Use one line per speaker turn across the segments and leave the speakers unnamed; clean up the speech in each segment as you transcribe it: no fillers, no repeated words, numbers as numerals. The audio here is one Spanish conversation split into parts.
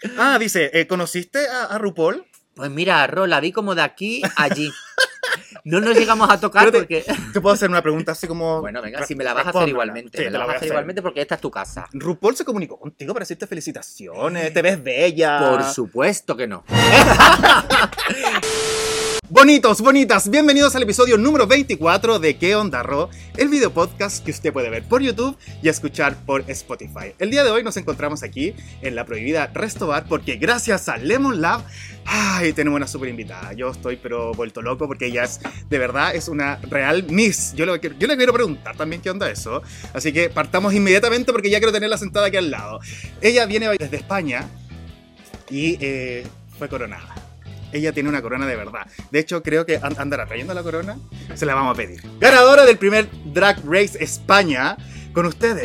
Dice, ¿conociste a RuPaul?
Pues mira, Ro, la vi como de aquí a allí. No nos llegamos a tocar porque...
Te puedo hacer una pregunta así como...
Bueno, venga, si me la vas a hacer igualmente.
Sí,
me la vas a hacer igualmente porque esta es tu casa.
¿RuPaul se comunicó contigo para decirte felicitaciones? ¿Te ves bella?
Por supuesto que no.
Bonitos, bonitas, bienvenidos al episodio número 24 de ¿Qué onda, Ro? El video podcast que usted puede ver por YouTube y escuchar por Spotify. El día de hoy nos encontramos aquí en la prohibida Resto Bar porque gracias a Lemon Lab, tenemos una súper invitada. Yo estoy pero vuelto loco porque ella es, de verdad, es una real miss. Yo le quiero preguntar también qué onda eso. Así que partamos inmediatamente porque ya quiero tenerla sentada aquí al lado. Ella viene desde España y fue coronada. Ella tiene una corona de verdad. De hecho, creo que andará trayendo la corona. Se la vamos a pedir. Ganadora del primer Drag Race España. Con ustedes,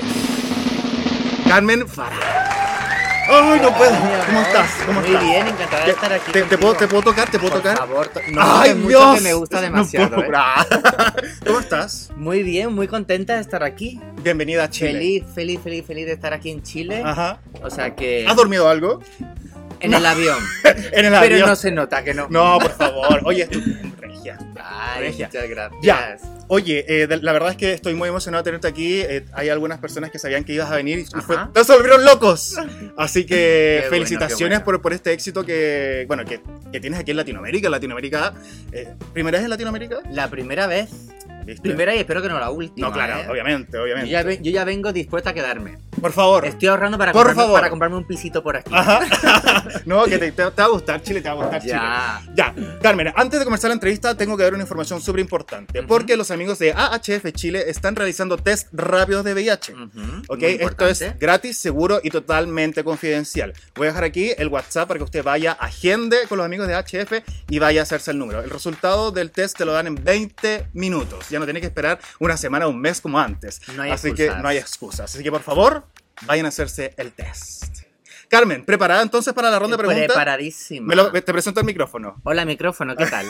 Carmen Farah. ¡Ay, no puedo! ¿Cómo estás? ¿Cómo estás?
Muy bien, encantada de estar aquí.
¿Te puedo tocar? ¿Te puedo tocar?
Por favor, no
¡ay,
mucho
Dios!
Que me gusta demasiado.
No puedo. ¿Cómo estás?
Muy bien, muy contenta de estar aquí.
Bienvenida a Chile.
Feliz de estar aquí en Chile.
Ajá.
O sea que...
¿Has dormido algo?
En el avión.
En el avión.
Pero no se nota que no.
No, por favor. Oye, es tu regia.
Ay,
Regia.
muchas gracias.
Ya. Oye, la verdad es que estoy muy emocionado de tenerte aquí. Hay algunas personas que sabían que ibas a venir y se volvieron locos. Así que
Qué
felicitaciones
bueno.
por este éxito que tienes aquí en Latinoamérica. ¿Primera vez en Latinoamérica?
La primera vez.
¿Viste?
Primera y espero que no la última.
No, claro, obviamente.
Yo ya vengo dispuesta a quedarme.
Por favor.
Estoy ahorrando para comprarme un pisito por aquí.
Ajá. No, que te va a gustar Chile, te va a gustar
Ya.
Chile. Ya, Carmen, antes de comenzar la entrevista tengo que dar una información súper importante. Porque los amigos de AHF Chile están realizando test rápidos de VIH. ¿Ok? Esto es gratis, seguro y totalmente confidencial. Voy a dejar aquí el WhatsApp para que usted vaya, agende con los amigos de AHF y vaya a hacerse el número. El resultado del test te lo dan en 20 minutos. Ya no tiene que esperar una semana o un mes como antes. Así que no hay excusas. Así que por favor, vayan a hacerse el test. Carmen, ¿preparada entonces para la ronda de preguntas?
Preparadísima.
Te presento el micrófono.
Hola, micrófono, ¿qué tal?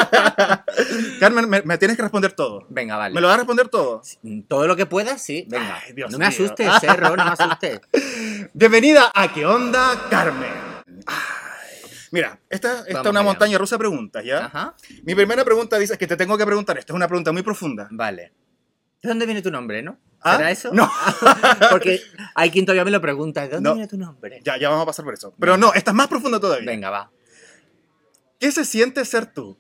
Carmen, me tienes que responder todo.
Venga, vale.
¿Me lo vas a responder todo?
Todo lo que puedas, sí. Venga.
Ay, Dios
no me
mío.
asustes, Ro, no me asustes.
Bienvenida a ¿Qué onda, Carmen? Mira, esta es una montaña rusa de preguntas, ¿ya?
Ajá.
Mi primera pregunta dice que te tengo que preguntar esto. Es una pregunta muy profunda.
Vale. ¿De dónde viene tu nombre, no?
¿Ah?
¿Será eso?
No.
Porque hay quien todavía me lo pregunta. ¿De dónde
No.
viene tu nombre?
Ya vamos a pasar por eso. Pero no, esta es más profunda todavía.
Venga, va.
¿Qué se siente ser tú?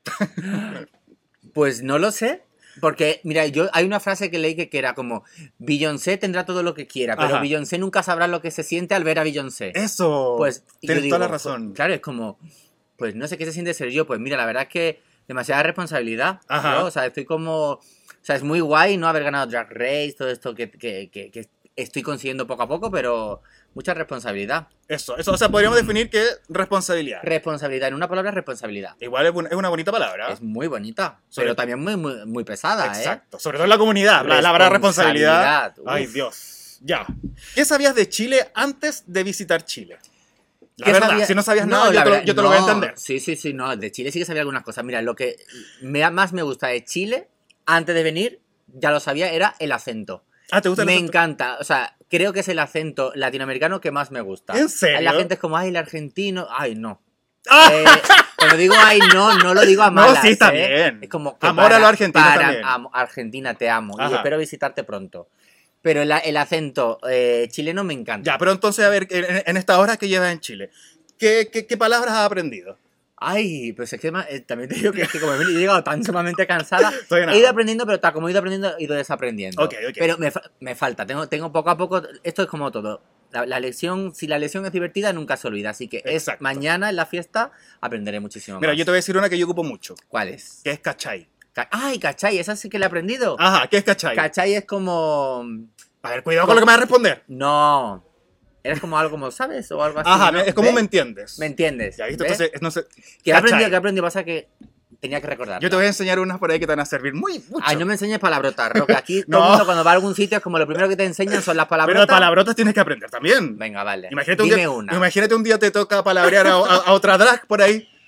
Pues no lo sé. Porque, mira, hay una frase que leí que era como Beyoncé tendrá todo lo que quiera, pero
Ajá.
Beyoncé nunca sabrá lo que se siente al ver a Beyoncé.
Eso.
Pues
Tienes
yo
toda la
digo,
razón.
Claro, es como, pues no sé qué se siente ser yo. Pues mira, la verdad es que demasiada responsabilidad.
Ajá.
¿no? O sea, estoy como... O sea, es muy guay no haber ganado Drag Race, todo esto que estoy consiguiendo poco a poco, pero mucha responsabilidad.
Eso. O sea, podríamos definir que responsabilidad.
Responsabilidad, en una palabra, responsabilidad.
Igual es una bonita palabra.
Es muy bonita,
Sobre-
pero también muy pesada,
Exacto. Sobre todo en la comunidad. La palabra responsabilidad.
Uf.
Ay, Dios. Ya. ¿Qué sabías de Chile antes de visitar Chile? La
¿Qué
verdad,
sabía?
si no sabías
No,
nada,
la verdad,
yo te lo voy a entender.
Sí, no, de Chile sí que sabía algunas cosas. Mira, lo que más me gusta de Chile, antes de venir, ya lo sabía, era el acento.
¿Te gusta el
Me
acento?
encanta, o sea, creo que es el acento latinoamericano que más me gusta.
¿En serio?
La gente es como, ay, el argentino, ay, no.
¡Ah!
Cuando digo ay, no lo digo a
No,
malas.
sí, está bien.
Es como que
Amor a los argentinos también.
Argentina, te amo. Y
Ajá.
espero visitarte pronto. Pero el acento chileno me encanta.
Ya, pero entonces, a ver, en estas horas que llevas en Chile, ¿qué palabras has aprendido?
Ay, pues es que también te digo que como he llegado tan sumamente cansada,
Estoy nada.
he ido aprendiendo, pero como he ido aprendiendo, he ido desaprendiendo.
Ok.
Pero me falta, tengo poco a poco, esto es como todo. La lección, si la lección es divertida, nunca se olvida. Así que
Exacto.
mañana en la fiesta aprenderé muchísimo
Mira,
más.
yo te voy a decir una que yo ocupo mucho,
¿Cuál es?
que es cachai.
Ay, cachai, esa sí que la he aprendido.
Ajá, ¿qué es cachai?
Cachai es como...
A ver, cuidado con lo que me vas a responder.
No. Eres como algo como, ¿sabes? O algo así.
Ajá,
¿no?
es como
¿Ves?
me entiendes.
¿Me entiendes?
Ya, ¿viste?
¿Ves?
Entonces, no sé.
¿Qué he aprendido?
Cachai.
Pasa que tenía que recordar.
Yo te voy a enseñar unas por ahí que te van a servir mucho.
Ay, no me enseñes palabrotas, Roque. Aquí
No.
todo el mundo cuando va a algún sitio es como lo primero que te enseñan son las palabrotas.
Pero palabrotas tienes que aprender también.
Venga, vale.
Imagínate
Dime una.
Imagínate un día te toca palabrear a otra drag por ahí.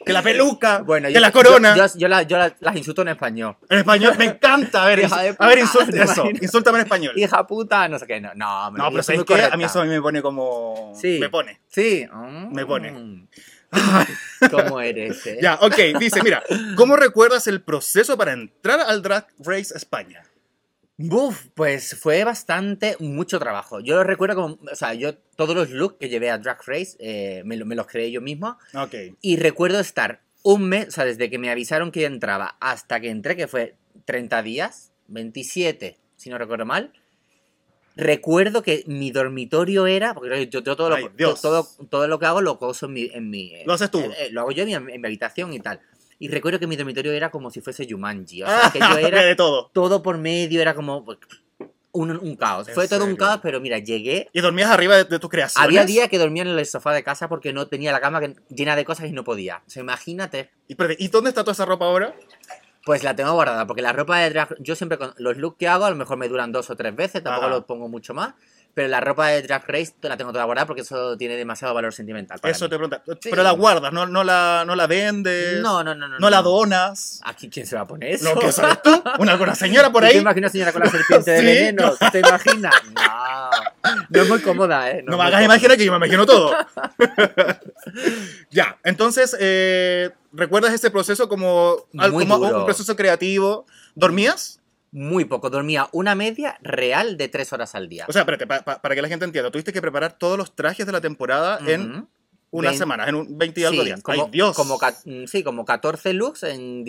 que la peluca,
Bueno,
que la corona.
Yo las insulto en español.
En español me encanta. A ver,
Hija de puta,
insulta
¿te
eso.
imaginas?
Insúltame en español.
Hija puta, no sé qué. No,
No, pero
yo soy
¿sabes
muy
qué? A
correcta.
mí eso me pone como...
Sí.
Me pone.
Sí.
Me pone.
¿Cómo eres, eh?
Ya, ok. Dice, mira, ¿cómo recuerdas el proceso para entrar al Drag Race España?
Buf, pues fue mucho trabajo. Yo lo recuerdo como, o sea, yo todos los looks que llevé a Drag Race me los creé yo mismo.
Ok.
Y recuerdo estar un mes, o sea, desde que me avisaron que entraba hasta que entré, que fue 30 días, 27, si no recuerdo mal. Recuerdo que mi dormitorio era, porque yo todo,
Ay, Dios.
todo lo que hago lo coso en mi
Lo haces tú.
lo hago yo en mi habitación y tal. Y recuerdo que mi dormitorio era como si fuese Jumanji. O sea, que yo era
de todo.
todo por medio, era como un caos.
¿En
Fue todo un
serio?
caos, pero mira, llegué.
¿Y dormías arriba de tus creaciones?
Había días que dormía en el sofá de casa porque no tenía la cama llena de cosas y no podía. O sea, imagínate.
¿Y dónde está toda esa ropa ahora?
Pues la tengo guardada, porque la ropa de drag... Yo siempre, con los looks que hago, a lo mejor me duran 2 o 3 veces, tampoco
Ajá.
los pongo mucho más. Pero la ropa de Drag Race la tengo toda guardada porque eso tiene demasiado valor sentimental para
Eso
mí.
te pregunta.
Sí.
Pero la guardas, no la vendes.
No.
No la donas.
¿Aquí quién se va a poner eso?
¿No qué sabes tú? ¿Una señora por
¿Tú
ahí?
¿Te imaginas señora con la serpiente de
¿Sí?
veneno? ¿Tú te imaginas? No es muy cómoda, ¿eh?
No
es
me
muy
hagas
cómoda.
imaginar que yo me imagino todo. Ya, entonces, ¿recuerdas ese proceso como
Muy
un
duro.
proceso creativo? ¿Dormías?
Muy poco. Dormía una media real de 3 horas al día.
O sea, espérate, para que la gente entienda, tuviste que preparar todos los trajes de la temporada en
Ujú.
una
Vein-
semana, en un 20 y algo
Sí,
días.
como,
¡Ay, Dios!
como 14 looks en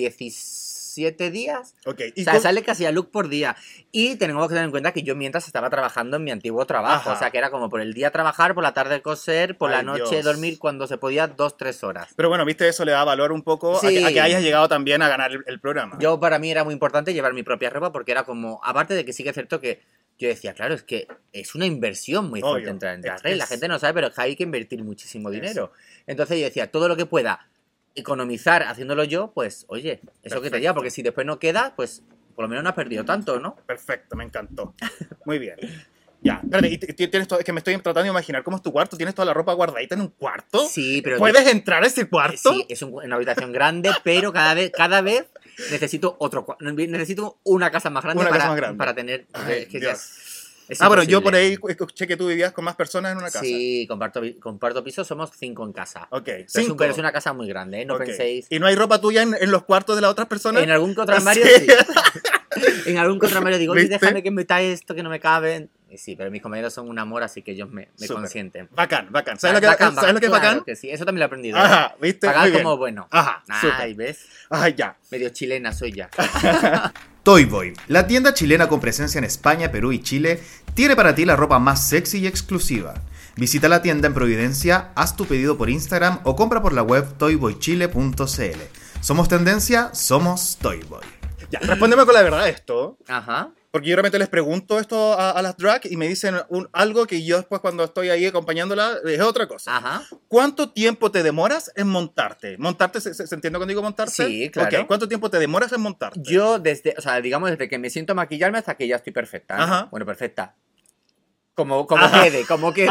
17 días.
Ok,
O sea, sale casi a look por día. Y tenemos que tener en cuenta que yo mientras estaba trabajando en mi antiguo trabajo.
Ajá.
O sea, que era como por el día trabajar, por la tarde coser, por
Ay,
la noche
Dios.
dormir cuando se podía 2-3 horas.
Pero bueno, viste, eso le da valor un poco
Sí.
a que hayas llegado también a ganar el programa.
Yo, para mí, era muy importante llevar mi propia ropa porque era como, aparte de que sí que es cierto que yo decía, claro, es que es una inversión muy fuerte
Obvio.
entrar en Drag
Es-
Race. La
es-
gente no sabe, pero es que hay que invertir muchísimo dinero. Entonces yo decía, todo lo que pueda economizar haciéndolo yo, pues, oye, eso que te
Perfecto.
diga, porque si después no queda, pues, por lo menos no has perdido tanto, ¿no?
Perfecto, me encantó. Muy bien. Ya, espérate, tienes todo, es que me estoy tratando de imaginar cómo es tu cuarto. ¿Tienes toda la ropa guardadita en un cuarto?
Sí, pero...
¿Puedes entrar a ese cuarto?
Sí, es una habitación grande, pero cada vez necesito necesito una casa más grande,
Una
para,
casa más grande.
para tener...
Ay,
es que
Dios.
es
Bueno, yo
imposible.
por ahí escuché que tú vivías con más personas en una casa.
Sí, comparto piso, somos 5 en casa.
Ok,
Pero
cinco.
pero es una casa muy grande, ¿eh? No
Ok.
penséis...
¿Y no hay ropa tuya en los cuartos de las otras personas?
En algún que otro armario
Sí.
sí. En algún que otro armario digo, oye,
¿Viste?
déjame que meta esto que no me cabe. Y sí, pero mis compañeros son un amor, así que ellos me
Súper.
consienten.
Bacán. ¿Sabes lo que es
Claro
bacán?
que sí, eso también lo he aprendido.
Ajá, ¿viste?
Pagar
Muy bien.
como bueno.
Ajá,
Ay,
súper.
¿ves?
Ay, ya.
Medio chilena soy ya.
Toy Boy, la tienda chilena con presencia en España, Perú y Chile, tiene para ti la ropa más sexy y exclusiva. Visita la tienda en Providencia, haz tu pedido por Instagram o compra por la web toyboychile.cl. Somos tendencia, somos Toy Boy. Ya, respóndeme con la verdad esto,
Ajá.
porque yo realmente les pregunto esto a las drag y me dicen algo que yo después cuando estoy ahí acompañándola es otra cosa.
Ajá.
¿Cuánto tiempo te demoras en montarte? ¿Montarte se entiende cuando digo montarte?
Sí, claro.
Ok, ¿cuánto tiempo te demoras en montarte?
Yo o sea, digamos desde que me siento a maquillarme hasta que ya estoy perfecta. ¿no?
Ajá.
Bueno, perfecta. Como quede.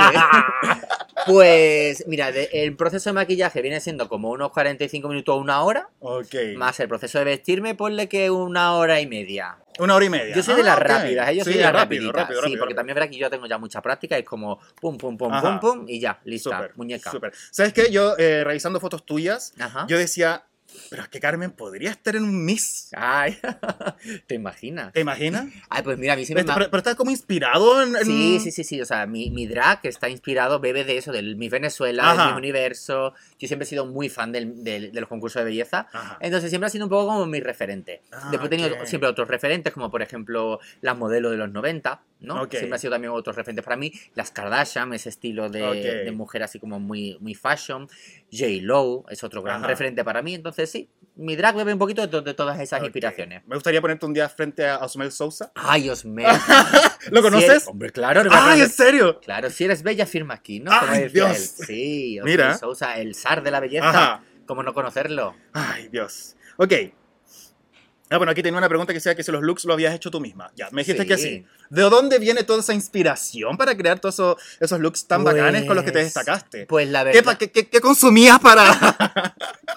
Pues, mira, el proceso de maquillaje viene siendo como unos 45 minutos o una hora,
Ok.
más el proceso de vestirme, ponle que 1 hora y media.
1 hora y media.
Yo soy de las
ok.
rápidas, yo soy
Sí,
de las
rápido,
rapiditas.
rápido,
Sí,
rápido,
porque
rápido.
también es verdad que yo tengo ya mucha práctica, es como pum, pum, pum,
Ajá.
pum, pum, y ya, lista,
Súper,
muñeca.
súper. ¿Sabes qué? Yo, revisando fotos tuyas,
Ajá.
yo decía, pero es que Carmen podría estar en un Miss.
Ay, ¿te imaginas?
¿Te imaginas?
Ay, pues mira, a mí siempre me...
Pero está como inspirado en...
Sí, o sea, mi drag está inspirado, bebe de eso, del Miss Venezuela,
Ajá.
del Miss Universo. Yo siempre he sido muy fan de los concursos de belleza.
Ajá.
Entonces siempre ha sido un poco como mi referente.
Ah,
Después he tenido
ok.
siempre otros referentes, como por ejemplo las modelos de los 90, ¿no?
Ok.
Siempre ha sido también otros referentes para mí. Las Kardashian, ese estilo de,
Ok.
de mujer así como muy, muy fashion. J-Lo es otro gran
Ajá.
referente para mí. Entonces sí, mi drag bebe un poquito de todas esas
Ok.
inspiraciones.
Me gustaría ponerte un día frente a Osmel Sousa.
Ay, Dios mío.
¿Lo conoces?
Hombre, claro.
¡Ay, en serio!
Claro, si eres bella, firma aquí, ¿no?
¡Ay,
Como decía
Dios!
él. Sí, Oscar
Mira.
Sousa, el zar de la belleza.
Ajá.
¿Cómo no conocerlo?
Ay, Dios. Ok. Bueno, aquí tenía una pregunta que decía que si los looks lo habías hecho tú misma. Ya, me dijiste
Sí.
que sí. ¿De dónde viene toda esa inspiración para crear todos esos looks tan bacanes con los que te destacaste?
Pues la
¿Qué,
verdad...
qué consumías para...?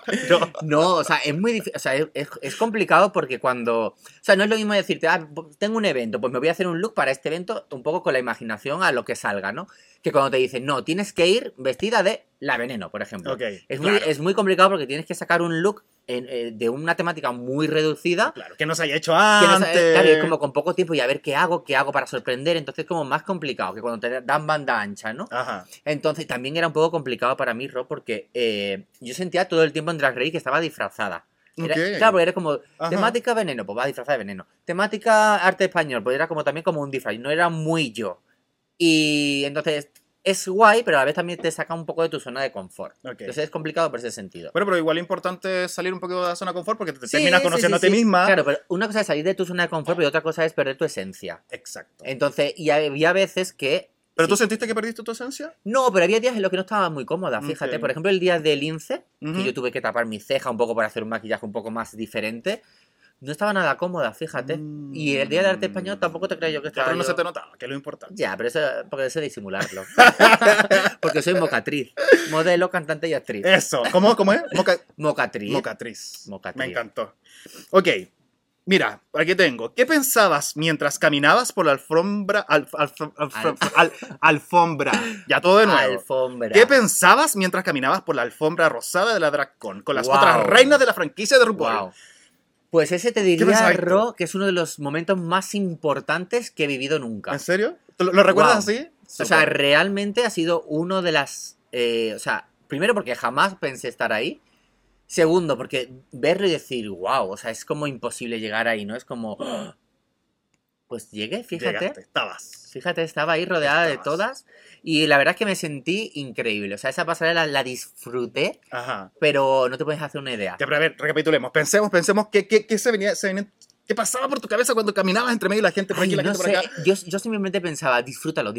No.
No, o sea, es muy difícil, o sea, es complicado porque cuando, o sea, no es lo mismo decirte, tengo un evento, pues me voy a hacer un look para este evento un poco con la imaginación a lo que salga, ¿no? Que cuando te dicen, no, tienes que ir vestida de la Veneno, por ejemplo.
Ok,
Es muy complicado porque tienes que sacar un look de una temática muy reducida.
Claro, que no se haya hecho
Que no
antes.
claro, es como con poco tiempo y a ver qué hago para sorprender. Entonces es como más complicado que cuando te dan banda ancha, ¿no?
Ajá.
Entonces también era un poco complicado para mí, Rob, porque yo sentía todo el tiempo en Drag Race que estaba disfrazada. Claro, porque era como temática veneno, pues va disfrazada de veneno. Temática arte español, pues era como también como un disfraz, no era muy yo. Y entonces es guay, pero a la vez también te saca un poco de tu zona de confort. Entonces es complicado por ese sentido.
Bueno, pero igual es importante salir un poco de la zona de confort porque te terminas conociendo a ti misma.
Claro, pero una cosa es salir de tu zona de confort, pero otra cosa es perder tu esencia.
Exacto.
Entonces, y había veces que...
¿Pero tú sentiste que perdiste tu esencia?
No, pero había días en los que no estaba muy cómoda, fíjate. Por ejemplo, el día del lince, que yo tuve que tapar mi ceja un poco para hacer un maquillaje un poco más diferente. No estaba nada cómoda, fíjate. Y el día de arte español tampoco te creo yo que estaba.
Pero no se te notaba, que es lo importante.
Ya, pero eso porque sé disimularlo. Porque soy mocatriz. Modelo, cantante y actriz.
Eso. ¿Cómo es?
Mocatriz.
Mocatriz. Me encantó. Ok. Mira, aquí tengo. ¿Qué pensabas mientras caminabas por la alfombra? Alfombra. Ya todo de nuevo.
Alfombra.
¿Qué pensabas mientras caminabas por la alfombra rosada de la DragCon con las otras reinas de la franquicia de RuPaul?
Wow. Pues ese te diría, Ro, que es uno de los momentos más importantes que he vivido nunca.
¿En serio? ¿Lo recuerdas así?
O sea, realmente ha sido uno de las... o sea, primero porque jamás pensé estar ahí. Segundo, porque verlo y decir, wow, o sea, es como imposible llegar ahí, ¿no? Es como... Pues llegué, fíjate.
Llegaste, estabas.
Fíjate, estaba ahí rodeada de todas. Y la verdad es que me sentí increíble. O sea, esa pasarela la disfruté, pero no te puedes hacer una idea.
Ya, pero a ver, recapitulemos. Pensemos qué se venía, ¿qué pasaba por tu cabeza cuando caminabas entre medio de la gente por aquí y la gente por acá?
Yo simplemente pensaba, disfrútalo.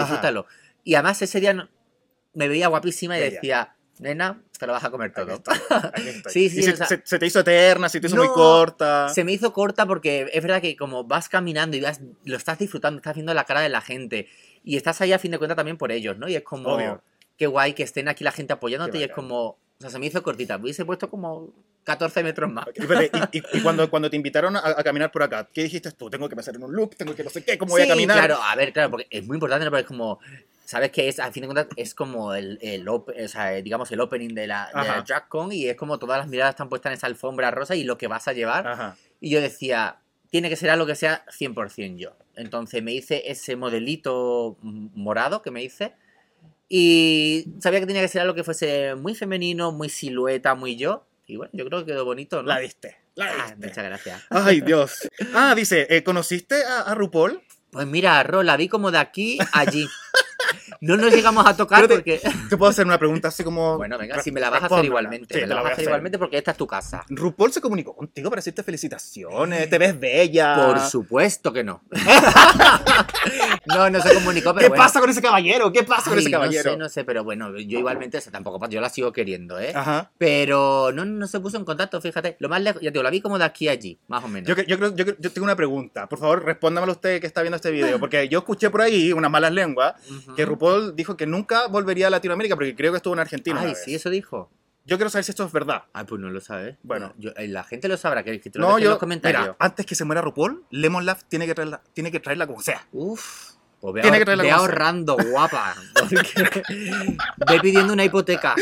Y además ese día me veía guapísima y decía, nena, te lo vas a comer todo.
Aquí está.
Sí,
¿Y se te hizo eterna, se te hizo muy corta?
Se me hizo corta porque es verdad que como vas caminando y lo estás disfrutando, estás viendo la cara de la gente y estás ahí a fin de cuentas también por ellos, ¿no? Y es como, qué guay que estén aquí la gente apoyándote y es como, o sea, se me hizo cortita. Me hubiese puesto como 14 metros más.
Y cuando te invitaron a caminar por acá, ¿qué dijiste tú? Tengo que pasar en un look, tengo que no sé qué, ¿cómo voy a caminar?
Claro, a ver, claro, porque es muy importante, ¿no? Porque es como... ¿Sabes qué es? Al fin de cuentas es como o sea, digamos el opening de la DragCon y es como todas las miradas están puestas en esa alfombra rosa y lo que vas a llevar. Y yo decía, tiene que ser algo que sea 100% yo. Entonces me hice ese modelito morado que me hice y sabía que tenía que ser algo que fuese muy femenino, muy silueta, muy yo. Y bueno, yo creo que quedó bonito, ¿no?
La diste.
Muchas gracias.
Ay, Dios. Dice, ¿conociste a RuPaul?
Pues mira, Ro, la vi como de aquí a allí. No nos llegamos a tocar porque...
Te puedo hacer una pregunta así como...
Bueno, venga, si me la vas a hacer igualmente.
Sí,
me la vas a hacer igualmente porque esta es tu casa.
¿RuPaul se comunicó contigo para decirte felicitaciones? ¿Te ves bella?
Por supuesto que no. No se comunicó, pero
¿Qué pasa con ese caballero? ¿Qué pasa con ese caballero?
No sé, pero bueno, yo igualmente, o sea, tampoco, yo la sigo queriendo, ¿eh?
Ajá.
Pero no se puso en contacto, fíjate. Lo más lejos, ya te digo, la vi como de aquí a allí, más o menos.
Yo tengo una pregunta. Por favor, respóndamelo usted que está viendo este video, porque yo escuché por ahí unas malas lenguas que RuPaul dijo que nunca volvería a Latinoamérica porque creo que estuvo en Argentina.
Ay, sí, eso dijo.
Yo quiero saber si esto es verdad.
Ay, pues no lo sabes.
Bueno.
La gente lo sabrá, que te lo dejes en los comentarios.
Mira, antes que se muera RuPaul, Lemon Love tiene que traerla como sea.
Uf. Pues ve ahorrando, guapa. Porque ve pidiendo una hipoteca.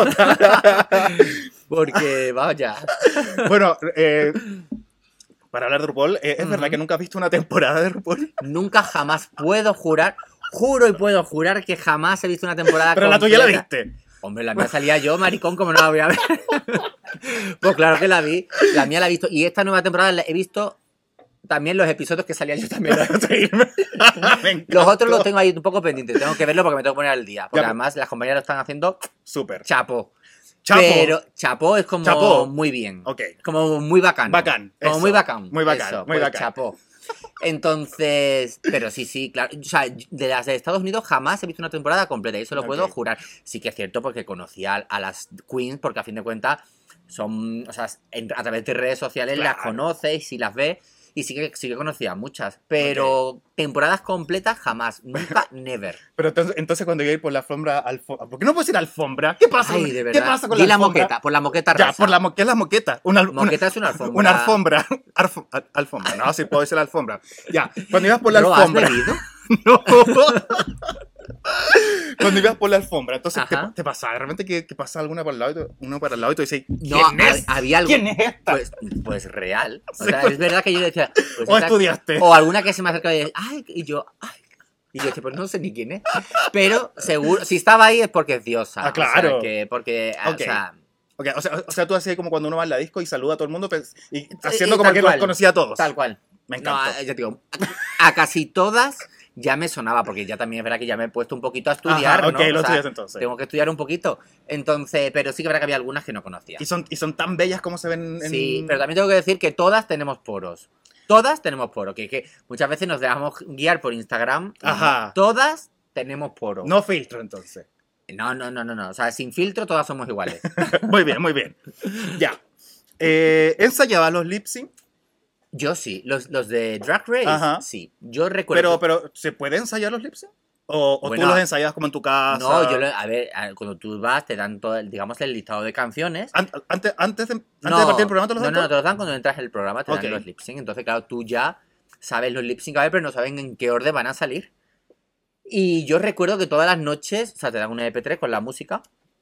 Porque, vaya.
Bueno, para hablar de RuPaul, ¿es verdad que nunca has visto una temporada de RuPaul?
Nunca, jamás. Juro y puedo jurar que jamás he visto una temporada
Pero
completa.
la tuya la viste.
Hombre, la mía salía yo, maricón, como no la voy a ver. Pues claro que la vi. La mía la he visto. Y esta nueva temporada he visto también los episodios que salía yo también. Los otros los tengo ahí un poco pendientes. Tengo que verlo porque me tengo que poner al día. Porque además las compañeras lo están haciendo
súper.
Chapo. Pero Chapo es como muy bien. Como muy bacán. Como muy bacán.
Muy bacán.
Eso,
muy
pues,
bacán.
Chapo. Entonces, pero sí, claro. O sea, de las de Estados Unidos jamás he visto una temporada completa. Y eso lo puedo jurar. Sí que es cierto porque conocía a las queens, porque a fin de cuentas son, o sea, a través de redes sociales las conoces y las ves. Y sí que conocía muchas, pero temporadas completas jamás, nunca, never.
Pero entonces cuando iba a ir por la alfombra, ¿por qué no puedo decir alfombra? ¿Qué pasa?
Ay, de
¿Qué
verdad.
pasa con
Di
la alfombra?
moqueta, por la moqueta
Ya,
rosa.
¿qué es la moqueta?
Moqueta es una alfombra.
Una alfombra. Alfombra, no, sí puedo decir la alfombra. Ya, cuando ibas por la
¿Lo
alfombra.
has bebido?
No. Cuando ibas por la alfombra, entonces te pasaba de repente que pasa alguna para el lado, uno para el lado y tú dices, ¿quién
No,
es?
había algo.
¿Quién es esta?
Pues real. O sea, es verdad que yo decía. Pues
O
esta-
estudiaste.
O alguna que se me acercaba y decía, ay, y yo, ay. Y yo decía, pues no sé ni quién es. Pero seguro, si estaba ahí es porque es diosa.
Ah, claro.
O sea, porque,
Ok.
o sea,
Okay, o sea, tú hacías como cuando uno va en la disco y saluda a todo el mundo y haciendo como
tal
que
cual.
los conocía a todos.
Tal cual.
Me
No,
encantó.
ya te digo, a casi todas ya me sonaba, porque ya también es verdad que ya me he puesto un poquito a estudiar,
Ajá,
¿no?
ok, lo
O sea,
estudias entonces.
tengo que estudiar un poquito. Entonces, pero sí que es verdad que había algunas que no conocía.
Y son tan bellas como se ven en...
Sí, pero también tengo que decir que todas tenemos poros. Todas tenemos poros, que muchas veces nos dejamos guiar por Instagram.
Ajá.
Todas tenemos poros.
No filtro, entonces.
No. O sea, sin filtro todas somos iguales.
Muy bien, muy bien. Ya. ¿Ensayabas los lip sync?
Yo sí. Los de Drag Race,
Ajá.
sí. Yo recuerdo...
Pero ¿se puede ensayar los lip sync? ¿O
Bueno,
tú los ensayabas como en tu casa?
No, a ver, cuando tú vas te dan todo, digamos, el listado de canciones.
Antes de partir el programa te los dan
No,
todos?
te los dan cuando entras en el programa, te
Ok.
dan los lip sync. Entonces, claro, tú ya sabes los lip sync, a ver, pero no saben en qué orden van a salir. Y yo recuerdo que todas las noches, o sea, te dan una MP3 con la música.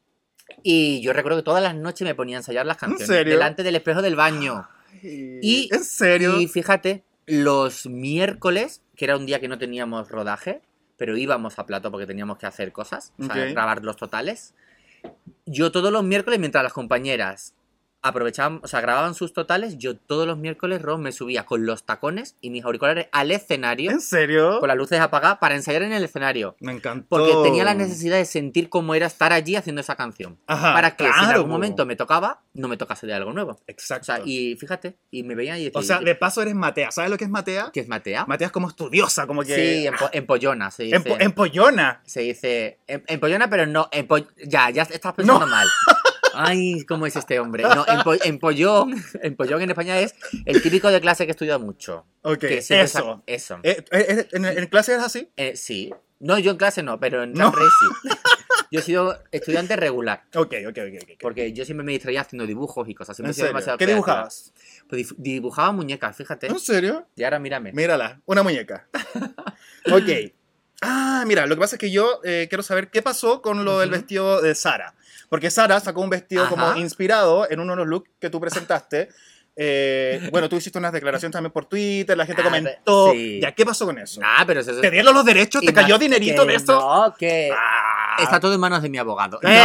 Y yo recuerdo que todas las noches me ponía a ensayar las canciones.
serio?
Delante del espejo del baño. Y-
¿En serio?
Y fíjate, los miércoles, que era un día que no teníamos rodaje, pero íbamos a plató porque teníamos que hacer cosas, o sea,
Ok.
grabar los totales. Yo todos los miércoles, mientras las compañeras aprovechaban, o sea, grababan sus totales, yo todos los miércoles, me subía con los tacones y mis auriculares al escenario,
¿En serio?
con las luces apagadas, para ensayar en el escenario.
Me encantó.
Porque tenía la necesidad de sentir cómo era estar allí haciendo esa canción.
Ajá,
Para que si en
claro,
algún
po.
momento me tocaba, no me tocase de algo nuevo.
Exacto.
O sea, y fíjate, y me veían y decían,
O sea, de paso eres Matea. ¿Sabes lo que es Matea?
¿qué es Matea?
Matea es como estudiosa, como que...
Sí, empollona, se dice.
Empollona.
Se dice empollona, pero no, ya estás pensando mal. Ay, ¿cómo es este hombre? No, empollón en España es el típico de clase que estudia mucho.
Ok,
Que siempre
eso.
Eso.
¿En clase eres así?
Sí. No, yo en clase no, pero en
No.
Drag Race sí. Yo he sido estudiante regular.
Ok.
Porque yo siempre me distraía haciendo dibujos y cosas. Siempre
¿En
he sido
serio?
demasiado
¿Qué
creativa.
dibujabas?
Pues dibujaba muñecas, fíjate.
¿En serio?
Y ahora mírame.
Mírala, una muñeca. Ok. Ah, mira, lo que pasa es que yo quiero saber qué pasó con lo del
Ujú.
vestido de Sara. Porque Sara sacó un vestido como
Ajá.
inspirado en uno de los looks que tú presentaste. Bueno, tú hiciste unas declaraciones también por Twitter, la gente
Ah,
comentó.
sí.
Ya, ¿qué pasó con eso?
Ah, pero eso
¿Te dieron los derechos? ¿Te cayó dinerito de eso?
No, que...
Ah.
Está todo en manos de mi abogado.
Eh.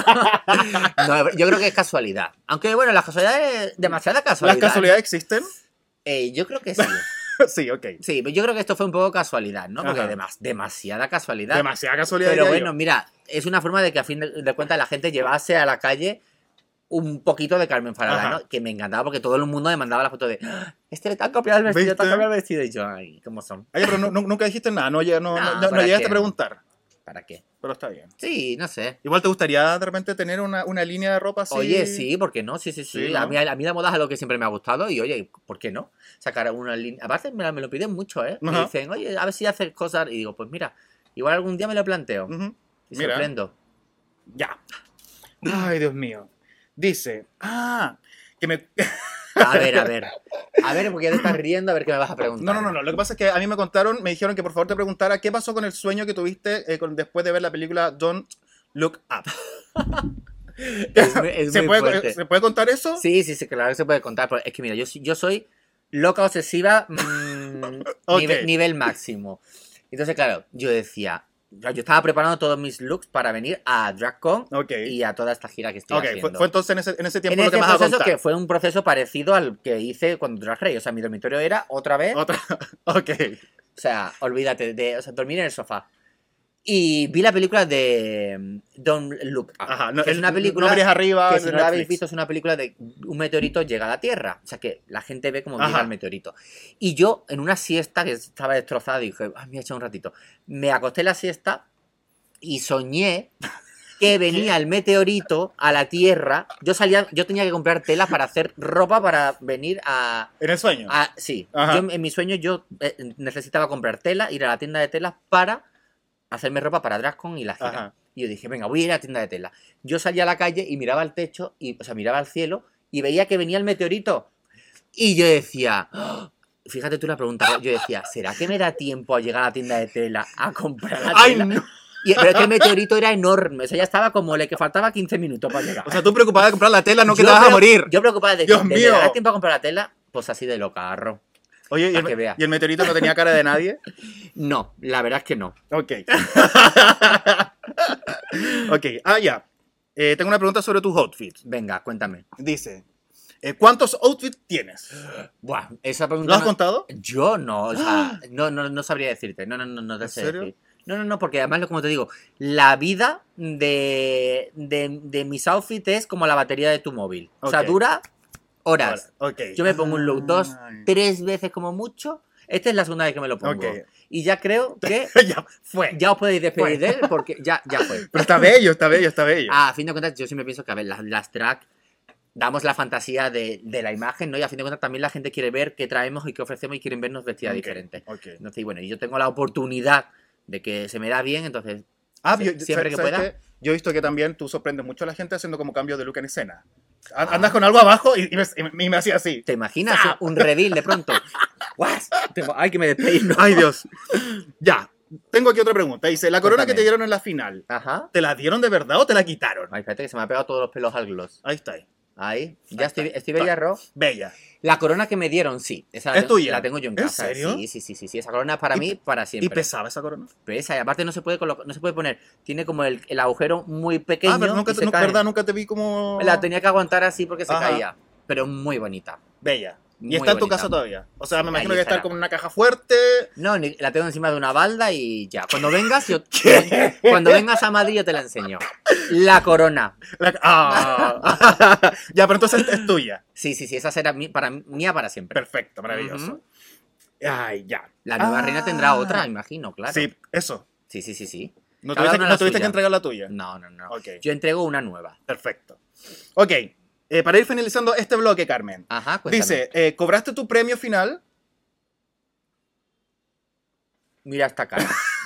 No, yo creo que es casualidad. Aunque bueno, las casualidades, demasiada
¿Las
casualidad.
casualidades existen?
Yo creo que sí.
Sí, ok.
Sí, yo creo que esto fue un poco casualidad, ¿no? Porque
Ajá.
demasiada casualidad.
Demasiada casualidad.
Pero
diría
bueno,
yo.
mira, es una forma de que a fin de cuentas la gente llevase a la calle un poquito de Carmen Farala,
Ajá.
¿no? Que me encantaba porque todo el mundo me mandaba la foto de "Ah, este le está copiado el vestido,
¿Viste?
está copiado el vestido". Y yo, ay, ¿cómo son?
Ay, pero nunca dijiste nada, no
¿para
llegaste
qué?
a preguntar.
¿Para qué?
Pero está bien.
Sí, no sé.
Igual te gustaría de repente tener una línea de ropa así.
Oye, sí, ¿por qué no? Sí.
Sí, ¿no?
A mí la moda es algo que siempre me ha gustado y, oye, ¿por qué no? Sacar una línea. Aparte, me lo piden mucho, ¿eh? Me
Ajá.
dicen, oye, a ver si haces cosas. Y digo, pues mira, igual algún día me lo planteo.
Ujú.
Y
Mira.
sorprendo.
Ya. Ay, Dios mío. Dice, que me...
A ver. A ver, porque ya te estás riendo, a ver qué me vas a preguntar.
No. Lo que pasa es que a mí me dijeron que por favor te preguntara qué pasó con el sueño que tuviste después de ver la película Don't Look Up.
Es muy fuerte.
¿Se puede contar eso?
Sí, claro que se puede contar. Pero es que mira, yo soy loca obsesiva
Ok.
nivel máximo. Entonces, claro, yo decía, yo estaba preparando todos mis looks para venir a DragCon
Ok.
y a toda esta gira que estoy
Ok,
haciendo.
fue entonces en ese tiempo
en
lo que
ese
me vas a
proceso
contar.
que fue un proceso parecido al que hice cuando Drag Race. O sea, mi dormitorio era otra vez.
Otra. Ok.
O sea, olvídate de dormir en el sofá. Y vi la película de Don't Look Up.
Ajá.
Que es una película
No mires arriba.
que si
de
no la habéis
Netflix.
visto es una película de un meteorito llega a la Tierra. O sea que la gente ve cómo llega
Ajá.
el meteorito. Y yo, en una siesta que estaba destrozada, dije, ay, me he echado un ratito. Me acosté en la siesta y soñé que venía el meteorito a la Tierra. Yo tenía que comprar telas para hacer ropa para venir a...
¿En el sueño?
Sí.
Ajá.
En mi sueño yo necesitaba comprar tela, ir a la tienda de telas para hacerme ropa para DragCon y la gira.
Ajá.
Y yo dije, venga, voy a ir a la tienda de tela. Yo salía a la calle y miraba al techo, miraba al cielo y veía que venía el meteorito. Y yo decía... ¡Oh! Fíjate tú la pregunta, yo decía, ¿será que me da tiempo a llegar a la tienda de tela a comprar la
¡Ay,
tela?
no!
Pero es que el meteorito era enorme, o sea, ya estaba como le que faltaba 15 minutos para llegar.
O sea, tú preocupada de comprar la tela, no que
Yo
te vas a
creo-
morir.
Yo preocupada de que
Dios
¿me
mío.
dará tiempo a comprar la tela? Pues así de loca, arro.
Oye,
para que vea.
¿y el meteorito no tenía cara de nadie?
No, la verdad es que no.
Ok. Ok, ya. Tengo una pregunta sobre tus outfits.
Venga, cuéntame.
Dice, ¿cuántos outfits tienes?
Buah, esa pregunta...
¿Lo has contado?
Yo no, o sea, no sabría decirte. No te
¿En
sé
serio?
decir. No, porque además, como te digo, la vida de mis outfits es como la batería de tu móvil. O sea,
Ok.
dura horas.
Ok.
Yo me pongo un look 2,
Ay.
3 veces como mucho. Esta es la segunda vez que me lo pongo.
Ok.
Y ya creo que
Ya fue.
ya os podéis despedir
Fue.
de él porque ya fue.
Pero está bello, está bello, está bello.
A fin de cuentas, yo siempre pienso que, a ver, las drag damos la fantasía de la imagen, ¿no? Y a fin de cuentas también la gente quiere ver qué traemos y qué ofrecemos y quieren vernos vestidas
Ok,
diferentes.
ok.
Entonces, y bueno, y yo tengo la oportunidad de que se me da bien, entonces siempre que
¿sabes
pueda.
qué? Yo he visto que también tú sorprendes mucho a la gente haciendo como cambios de look en escena. Andas con algo abajo y me hacía así.
¿Te imaginas un reveal de pronto? ¡Guas! ¡Ay, que me despeino!
Ay, Dios. Ya. Tengo aquí otra pregunta. Dice, ¿la corona
Cuéntame.
que te dieron en la final,
Ajá.
te la dieron de verdad o te la quitaron?
Ay, espérate que se me ha pegado todos los pelos al gloss.
Ahí está.
Ahí. Ya
está.
estoy bella, Ro.
Bella.
La corona que me dieron, sí. Esa
¿Es tuya?
La tengo yo en
¿En
casa.
serio?
Sí. Esa corona es para mí, para siempre.
¿Y pesaba esa corona?
Pesa, y aparte no se puede poner. Tiene como el agujero muy pequeño.
Pero
y se cae.
verdad, nunca te vi como...
La tenía que aguantar así porque se
Ajá.
caía. Pero muy bonita.
Bella. Y
Muy
está en tu
bonita.
casa todavía. O sea, me
Sí,
imagino
ahí
que estar
estará.
como en una caja fuerte.
No, la tengo encima de una balda y ya. Cuando vengas, cuando vengas a Madrid yo te la enseño. La corona.
Ya, pero entonces es tuya.
Sí, esa será mía para siempre.
Perfecto, maravilloso.
Ujú.
Ay, ya.
La nueva reina tendrá otra, imagino, claro.
Sí, eso.
Sí.
No
Cada
tuviste,
una
no
la
tuviste
suya.
que entregar la tuya.
No.
Ok.
Yo entrego una nueva.
Perfecto. Ok. Para ir finalizando este bloque, Carmen.
Ajá, cuéntame.
Dice, ¿cobraste tu premio final?
Mira esta cara.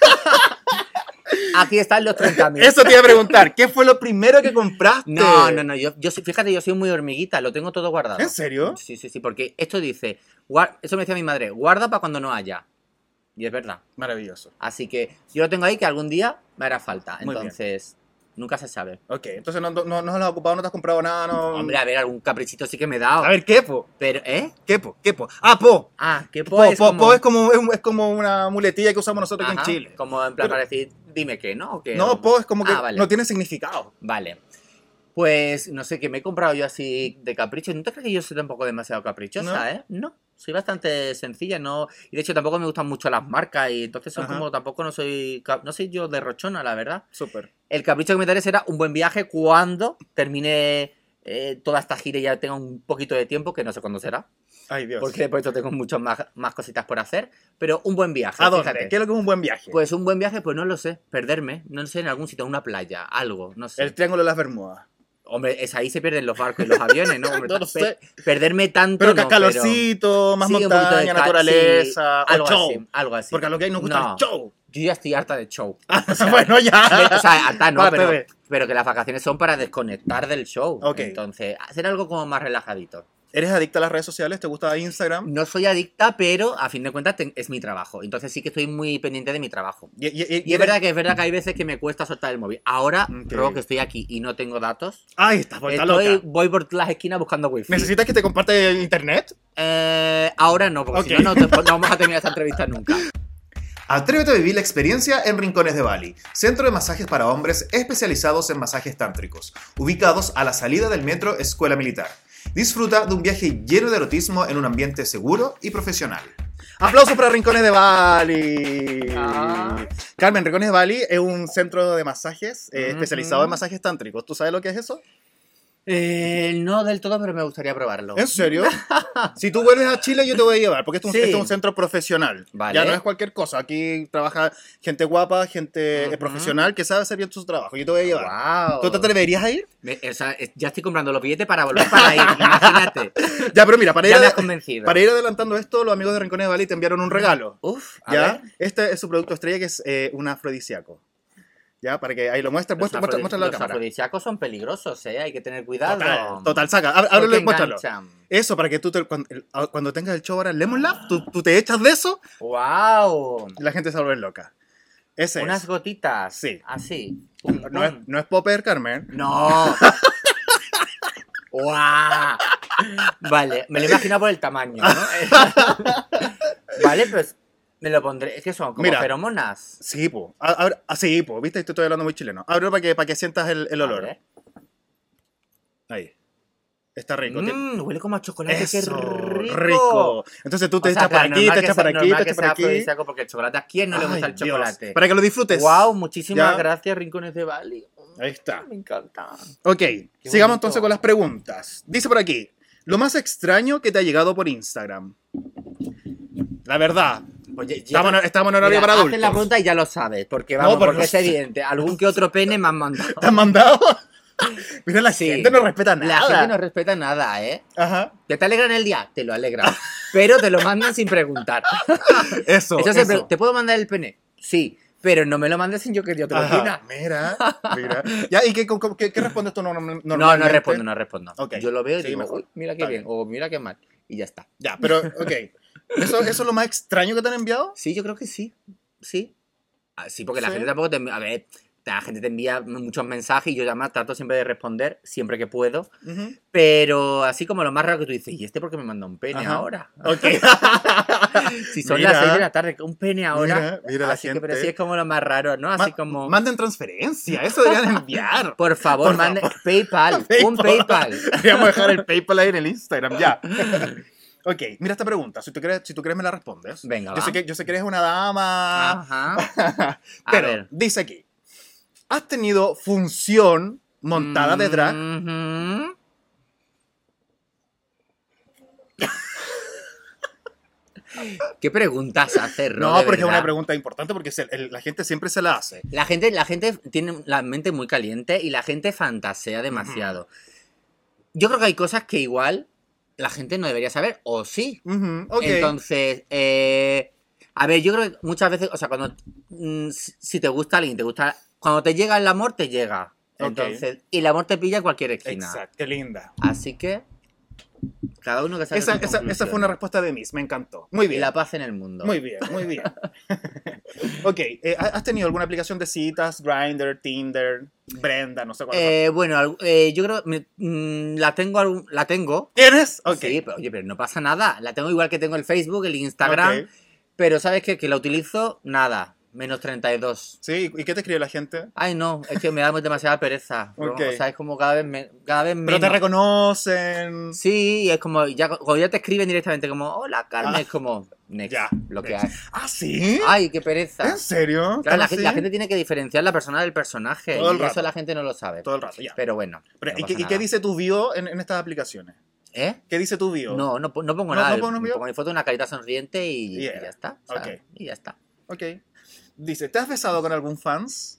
Aquí están los 30.000.
Eso te iba a preguntar. ¿Qué fue lo primero que compraste?
No. Fíjate, yo soy muy hormiguita, lo tengo todo guardado.
¿En serio?
Sí, porque esto dice, eso me decía mi madre, guarda para cuando no haya. Y es verdad.
Maravilloso.
Así que yo lo tengo ahí que algún día me hará falta.
Muy bien.
Entonces, nunca se sabe.
Ok, entonces no lo has ocupado, no te has comprado nada, no...
Hombre, a ver, algún caprichito sí que me he dado.
A ver, ¿qué, po?
Pero, ¿eh?
¿Qué, po? ¿Qué, po? Ah, po.
Ah, que
Po,
pues
po es como una muletilla que usamos nosotros aquí en
Ajá,
Chile.
como en plan
Pero-
para decir, dime qué, ¿no? ¿O qué?
No, po es como que
Vale.
no tiene significado.
Vale. Pues, no sé, que me he comprado yo así de capricho. ¿No te crees que yo soy tampoco demasiado caprichosa,
¿No?
eh? No. Soy bastante sencilla, ¿no? Y de hecho tampoco me gustan mucho las marcas y entonces son
Ajá.
como, tampoco no soy yo derrochona, la verdad.
Súper.
El capricho que me daré será un buen viaje cuando termine toda esta gira y ya tenga un poquito de tiempo, que no sé cuándo será,
Ay, Dios.
porque después tengo muchas más cositas por hacer, pero un buen viaje,
¿A dónde?
fíjate.
¿Qué es lo que es un buen viaje?
Pues un buen viaje, pues no lo sé, perderme, no sé, en algún sitio, en una playa, algo, no sé.
El Triángulo de las Bermudas.
Hombre, ahí se pierden los barcos y los aviones, ¿no? Hombre,
No lo sé.
Perderme tanto,
Pero
no,
calorcito, más
Sí, un poquito de
montaña, naturaleza,
sí,
o show.
algo así.
Porque a lo que hay nos gusta
No,
el show.
Yo ya estoy harta de show.
Bueno, ya.
O sea, harta no,
Parte de-
pero que las vacaciones son para desconectar del show.
Ok.
Entonces, hacer algo como más relajadito.
¿Eres adicta a las redes sociales? ¿Te gusta Instagram?
No soy adicta, pero a fin de cuentas es mi trabajo. Entonces sí que estoy muy pendiente de mi trabajo. Y es verdad que hay veces que me cuesta soltar el móvil. Ahora,
Ok.
Ro, que estoy aquí y no tengo datos,
Ay, estás vuelta loca.
voy por las esquinas buscando wifi.
¿Necesitas que te comparte internet?
Ahora no, porque si
Ok.
no, no vamos a terminar esta entrevista nunca.
Atrévete a vivir la experiencia en Rincones de Bali, centro de masajes para hombres especializados en masajes tántricos, ubicados a la salida del metro Escuela Militar. Disfruta de un viaje lleno de erotismo en un ambiente seguro y profesional. ¡Aplausos para Rincones de Bali!
Ah.
Carmen, Rincones de Bali es un centro de masajes
Ujú.
especializado en masajes tántricos. ¿Tú sabes lo que es eso?
No del todo, pero me gustaría probarlo.
¿En serio? Si tú vuelves a Chile, yo te voy a llevar, porque
Sí.
este es un centro profesional.
Vale.
Ya no es cualquier cosa. Aquí trabaja gente guapa, gente
Ujú.
profesional que sabe hacer bien su trabajo. Yo te voy a llevar.
Wow.
¿Tú te atreverías a ir?
O sea, ya estoy comprando los billetes para volver para ir, imagínate.
Ya, pero mira,
Ya me has convencido.
para ir adelantando esto, los amigos de Rincones de Bali te enviaron un regalo.
Uf, a
¿Ya?
ver.
Este es su producto estrella, que es un afrodisíaco. ¿Ya? Para que ahí lo muestres. Muestra la
Los
cámara.
afrodisíacos son peligrosos, ¿eh? Hay que tener cuidado.
Total, saca.
Porque
Ábrelo y muéstralo.
enganchan.
Eso, para que tú, cuando tengas el show ahora en Lemon Lab, tú te echas de eso
¡Wow!
y la gente se va a volver loca. Ese
Unas
es.
gotitas.
Sí.
Así.
No es popper, Carmen.
No. ¡Guau! Vale, me lo he imaginado por el tamaño, ¿no? Vale, pues me lo pondré. Es que son como
Mira.
feromonas.
Sí, po. Sí, po. ¿Viste? Estoy hablando muy chileno. Ábrelo para que sientas el olor.
Vale.
Ahí. Está rico.
Huele como a chocolate,
Eso,
qué rico.
rico. Entonces tú te echas por aquí, te echas por aquí, te echas por aquí.
Afrodisíaco porque el chocolate, ¿a quién no le gusta
Ay,
el
Dios.
chocolate?
Para que lo disfrutes.
Wow, muchísimas
¿Ya?
gracias, Rincones de Bali.
Ahí está.
Me encanta.
Ok, sigamos
bonito.
entonces con las preguntas. Dice por aquí, lo más extraño que te ha llegado por Instagram. La verdad,
Oye,
estamos en horario para
hacen
adultos.
la pregunta y ya lo sabes, porque vamos,
pero
porque
no
es
sé.
evidente. Algún que otro pene me han mandado.
¿Te han mandado? Mira, la
Sí.
gente no respeta
La
nada.
gente no respeta nada, ¿eh?
Ajá,
¿Que te alegran el día? Te lo alegran. Pero te lo mandan sin preguntar.
eso.
¿Te puedo mandar el pene? Sí, pero no me lo mandes sin yo que yo te lo
Ajá,
pida.
mira. Ya, ¿y qué respondes tú normalmente?
No respondo.
Ok.
Yo lo veo y
Sí,
digo,
mejor.
uy, mira qué
Está
bien,
bien.
o mira qué mal. Y ya está.
Ya, pero, ok. ¿Eso es lo más extraño que te han enviado?
Sí, yo creo que sí. Sí. Sí, porque la
¿Sí?
gente tampoco te envía. A ver, la gente te envía muchos mensajes y yo además trato siempre de responder, siempre que puedo.
Ujú.
Pero así como lo más raro que tú dices, ¿y este por qué me manda un pene
Ajá.
ahora?
Ok.
Si son
Mira.
las 6 de la tarde, un pene ahora.
Mira la
así
gente.
que, pero sí es como lo más raro, ¿no? Así como.
Manden transferencia, eso deberían enviar.
Por favor,
Por
mande
favor.
PayPal, un PayPal.
Deberíamos dejar el PayPal ahí en el Instagram, ya. Ok, mira esta pregunta. Si tú quieres me la respondes.
Venga,
yo
va.
sé que eres una dama.
Ajá. A
Pero
ver.
dice aquí. ¿Has tenido función montada de drag?
Ujú. ¿Qué preguntas hacer,
No,
de
porque es una
verdad?
pregunta importante porque la gente siempre se la hace.
La gente tiene la mente muy caliente y la gente fantasea demasiado. Yo creo que hay cosas que igual la gente no debería saber, o sí.
Ujú, ok.
Entonces, a ver, yo creo que muchas veces, o sea, cuando si te gusta alguien, cuando te llega el amor, te llega.
Ok.
Entonces, y el amor te pilla en cualquier esquina.
Exacto, qué linda.
Así que, cada uno que saque
Esa
sus
fue una
conclusiones.
respuesta de Miss, me encantó. Muy
Y
bien.
la paz en el mundo.
Muy bien, muy bien. Ok, ¿has tenido alguna aplicación de citas? Grindr, Tinder, Brenda, no sé cuál.
Bueno, yo creo la tengo.
¿Tienes? Ok.
Sí, pero oye, pero no pasa nada. La tengo igual que tengo el Facebook, el Instagram.
Ok.
Pero ¿sabes qué? Que la utilizo nada. Menos 32.
Sí, ¿y qué te escribe la gente?
Ay, no, es que me da demasiada pereza.
Ok.
O sea, es como cada vez menos.
Pero te reconocen.
Sí, y es como, cuando ya te escriben directamente como, hola Carmen, es como, next,
Ya,
lo que
next.
hay.
¿Ah, sí?
Ay, qué pereza.
¿En serio?
Claro, la,
¿Tan
gente, la
así?
gente tiene que diferenciar la persona del personaje.
Todo el
Y
rato.
eso la gente no lo sabe.
Todo el rato, ya.
Pero bueno.
Pero,
no
¿y
pasa
qué
nada.
dice tu bio en estas aplicaciones?
¿Eh?
¿Qué dice tu bio?
No pongo
¿No
nada.
pones bio?
Pongo mi foto, una carita sonriente y
Yeah.
ya está. O sea,
Ok.
Y ya está.
Ok. Dice, ¿te has besado con algún fans?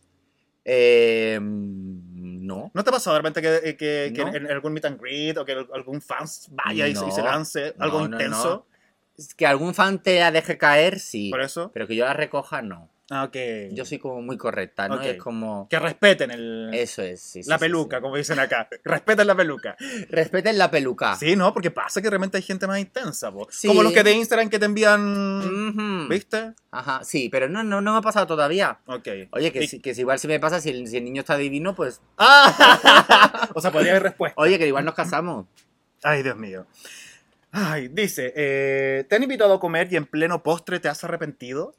No.
¿No te ha pasado de repente que
No.
en algún meet and greet o que algún fans vaya y se
No.
lance algo
No, no,
intenso?
no. Es que algún fan te la deje caer, sí.
¿Por eso?
Pero que yo la recoja, no.
Ah, ok.
Yo soy como muy correcta, ¿no?
Ok.
Es como...
Que respeten
Eso es, sí.
la
sí,
peluca,
sí.
como dicen acá. Respeten la peluca.
Respeten la peluca.
Sí, ¿no? Porque pasa que realmente hay gente más intensa, po.
Sí.
Como los que de Instagram que te envían...
Ujú.
¿Viste?
Ajá, sí, pero no me ha pasado todavía.
Ok.
Oye, que,
Y-
que si igual si me pasa, si el niño está divino, pues...
¡Ah! O sea, podría haber respuesta.
Oye, que igual nos casamos.
Ay, Dios mío. Ay, dice, ¿te han invitado a comer y en pleno postre te has arrepentido?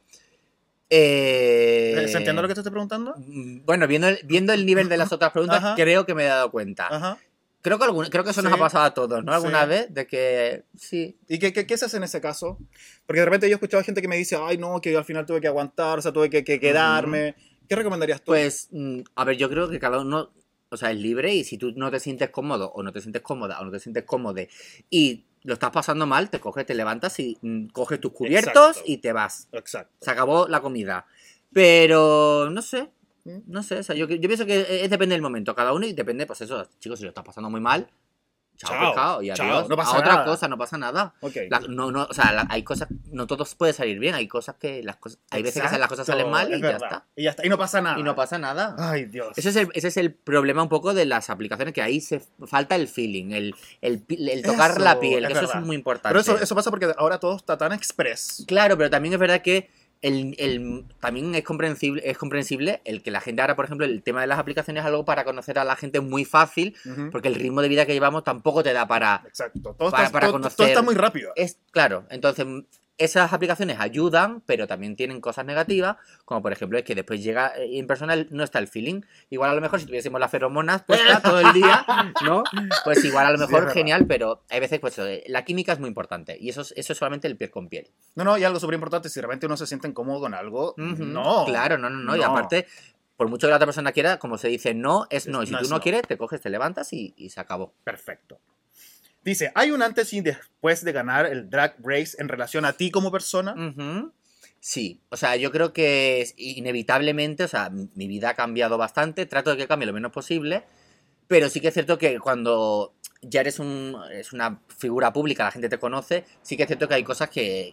¿Se entiende lo que te estoy preguntando?
Bueno, viendo el nivel de las otras preguntas,
Ajá.
creo que me he dado cuenta.
Ajá.
Creo que eso nos
Sí.
ha pasado a todos, ¿no? Alguna
Sí.
vez, de que sí.
¿Y qué se hace en ese caso? Porque de repente yo he escuchado gente que me dice, ay, no, que yo al final tuve que aguantar, o sea, tuve que quedarme. ¿Qué recomendarías tú?
Pues, a ver, yo creo que cada uno O sea, es libre y si tú no te sientes cómodo o no te sientes cómoda o no te sientes cómode y lo estás pasando mal, te coges, te levantas y coges tus cubiertos
Exacto.
y te vas.
Exacto.
Se acabó la comida. Pero no sé,
¿Mm?
no sé. O sea, yo pienso que depende del momento cada uno y depende, pues eso, chicos, si lo estás pasando muy mal, chao,
Chao,
pescado, y
chao,
adiós.
no pasa
a otra
nada.
cosa, no pasa nada.
Ok.
O sea, hay cosas, no todo puede salir bien, hay cosas que hay veces que las cosas salen mal y
es
ya
verdad.
está.
Y ya está. Y no pasa nada.
Y no pasa nada.
Ay, Dios.
Ese es el problema un poco de las aplicaciones, que ahí se falta el feeling, el tocar la piel, que eso
verdad.
es muy importante.
Pero eso pasa porque ahora todo está tan express.
Claro, pero también es verdad que también es comprensible el que la gente ahora, por ejemplo, el tema de las aplicaciones es algo para conocer a la gente muy fácil,
Ujú.
porque el ritmo de vida que llevamos tampoco te da para...
Exacto. Todo,
para
está, todo-
conocer-
todo está muy rápido.
Claro, entonces esas aplicaciones ayudan, pero también tienen cosas negativas, como por ejemplo es que después llega en persona no está el feeling. Igual a lo mejor si tuviésemos las feromonas puestas todo el día, ¿no? Pues igual a lo
Sí,
mejor
es
genial, pero hay veces pues la química es muy importante y eso es solamente el piel con piel.
No, y algo súper importante, si realmente uno se siente incómodo con algo,
Ujú,
no.
Claro, no. Y aparte, por mucho que la otra persona quiera, como se dice, no es no. Y si
No
tú
es
no
no.
quieres, te coges, te levantas y se acabó.
Perfecto. Dice, ¿hay un antes y después de ganar el Drag Race en relación a ti como persona?
Ujú. Sí, o sea, yo creo que inevitablemente, o sea, mi vida ha cambiado bastante, trato de que cambie lo menos posible, pero sí que es cierto que cuando ya eres una figura pública, la gente te conoce, sí que es cierto que hay cosas que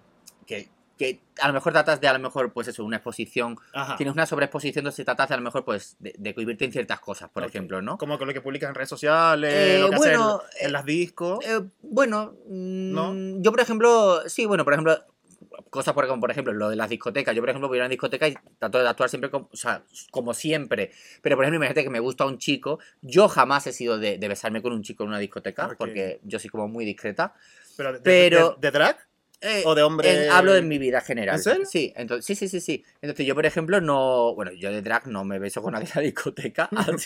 a lo mejor tratas de, a lo mejor, pues eso, una exposición,
Ajá.
tienes una sobreexposición, entonces tratas de, a lo mejor, pues, de cohibirte en ciertas cosas, por
Ok.
ejemplo, ¿no?
Como con lo que publicas en redes sociales, lo que
bueno,
haces en las discos.
Bueno,
¿No?
yo por ejemplo, sí, bueno, por ejemplo, cosas como por ejemplo lo de las discotecas. Yo por ejemplo voy a una discoteca y trato de actuar siempre como, o sea, como siempre. Pero por ejemplo, imagínate que me gusta un chico. Yo jamás he sido de besarme con un chico en una discoteca,
Ok.
porque yo soy como muy discreta.
Pero,
Pero-
¿de drag? ¿O de hombre?
Hablo de mi vida general.
¿En serio?
Sí, entonces, sí. Entonces yo, por ejemplo, no... Bueno, yo de drag no me beso con nadie en la discoteca. Así,